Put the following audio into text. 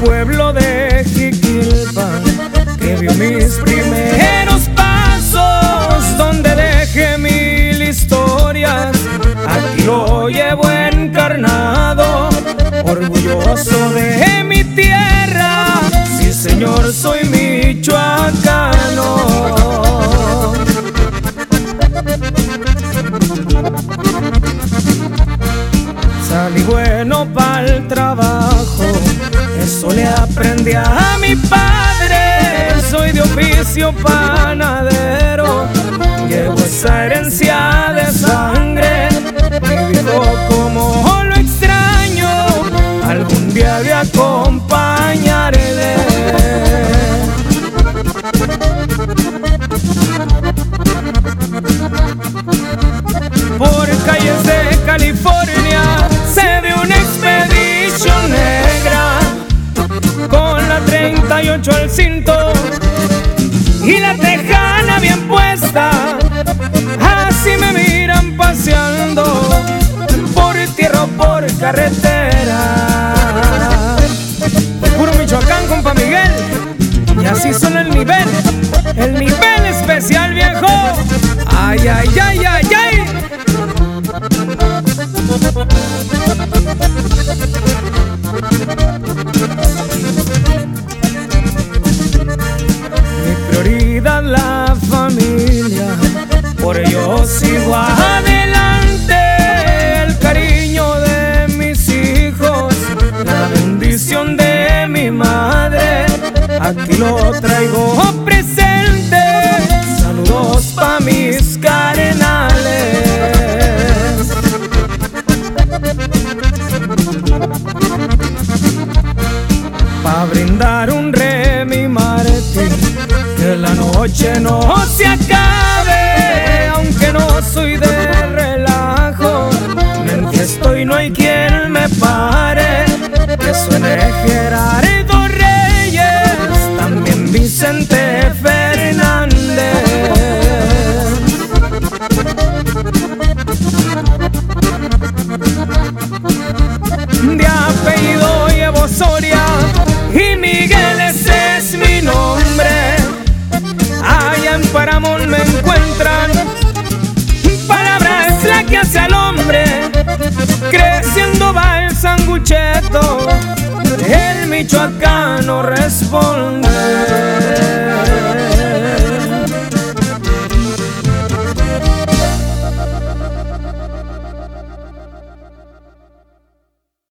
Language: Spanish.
pueblo de Jiquilpan, que vio mis primeros pasos, donde dejé 1000 historias. Aquí lo llevo encarnado, orgulloso de mi tierra. Sí, señor, soy michoacano. Salí bueno pa'l trabajo, eso le aprendí a mi padre. Soy de oficio panadero, llevo esa herencia de sangre. Mi viejo como lo extraño, algún día le acompañaré. Por calles de California se ve una expedición negra, con la 38 al cinto y la tejana bien puesta. Así me miran paseando por tierra o por carretera. Puro Michoacán, compa Miguel, y así son el nivel especial, viejo. Ay, ay, ay, ay, ay. Mi prioridad la familia, por ello sigo adelante. El cariño de mis hijos, la bendición de mi madre, aquí lo traigo presente. Saludos pa' mis carnales. Pa' brindar un Remy Martin, que la noche no se acabe. Aunque no soy de relajo, me enfiesto y no hay quien me pare. Que suene Gerardo Reyes, también Vicente Fernández. De apellido llevo Soria y Miguel ese es mi nombre. Allá en Paramount me encuentran, palabra es la que hace al hombre. Creciendo va el sangucheto, el michoacano responde.